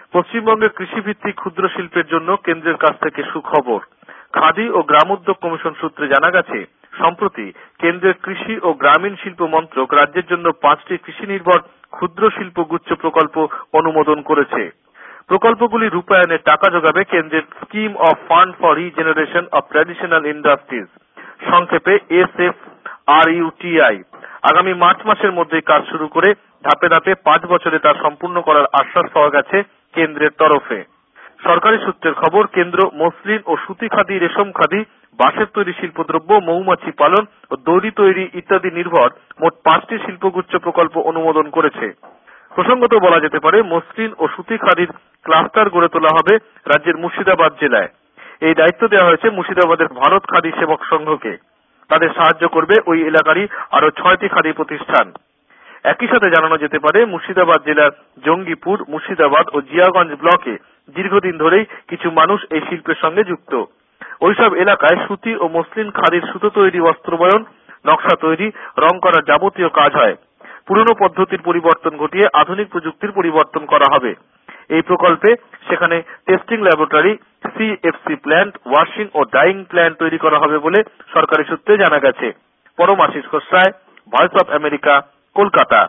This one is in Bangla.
পশ্চিমবঙ্গে কৃষিভিত্তিক ক্ষুদ্র শিল্পের জন্য কেন্দ্রের কাছ থেকে সুখবর। খাদি ও গ্রামোদ্যোগ কমিশন সূত্রে জানা গেছে, সম্প্রতি কেন্দ্রের কৃষি ও গ্রামীণ শিল্প মন্ত্রক রাজ্যের জন্য 5টি কৃষি নির্ভর ক্ষুদ্র শিল্প গুচ্ছ প্রকল্প অনুমোদন করেছে। প্রকল্পগুলি রূপায়ণে টাকা যোগাবে কেন্দ্রের scheme of fund for regeneration of traditional industries, সংক্ষেপে SFRUTI। আগামী মার্চ মাসের মধ্যেই কাজ শুরু করে ধাপে ধাপে 5 বছরে তা সম্পূর্ণ করার আশ্বাস পাওয়া গেছে কেন্দ্রের তরফে। সরকারি সূত্রের খবর, কেন্দ্র মসলিন ও সুতি খাদি, রেশম খাদি, বাঁশের তৈরি শিল্পদ্রব্য, মৌমাছি পালন ও দড়ি তৈরি ইত্যাদি নির্ভর মোট 5টি শিল্পগুচ্ছ প্রকল্প অনুমোদন করেছে। প্রসঙ্গত বলা যেতে পারে, মসলিন ও সুতি খাদির ক্লাস্টার গড়ে তোলা হবে রাজ্যের মুর্শিদাবাদ জেলায়। এই দায়িত্ব দেওয়া হয়েছে মুর্শিদাবাদের ভারত খাদি সেবক সংঘকে। তাদের সাহায্য করবে ওই এলাকারই আরো 6টি খাদি প্রতিষ্ঠান। একই সাথে জানানো যেতে পারে, মুর্শিদাবাদ জেলার জঙ্গিপুর, মুর্শিদাবাদ ও জিয়াগঞ্জ ব্লকে দীর্ঘদিন ধরেই কিছু মানুষ এই শিল্পের সঙ্গে যুক্ত। ওইসব এলাকায় সুতি ও মসলিন খাদির সুতো তৈরি, বস্ত্রবয়ন, নকশা তৈরি, রং করার যাবতীয় কাজ হয়। পুরনো পদ্ধতির পরিবর্তন ঘটিয়ে আধুনিক প্রযুক্তির পরিবর্তন করা হবে। এই প্রকল্পে সেখানে testing laboratory, CFC plant, washing ও ডাইং প্ল্যান্ট তৈরি করা হবে বলে সরকারি সূত্রে জানা গেছে। Paramashis Khosray, voice of America, Kolkata.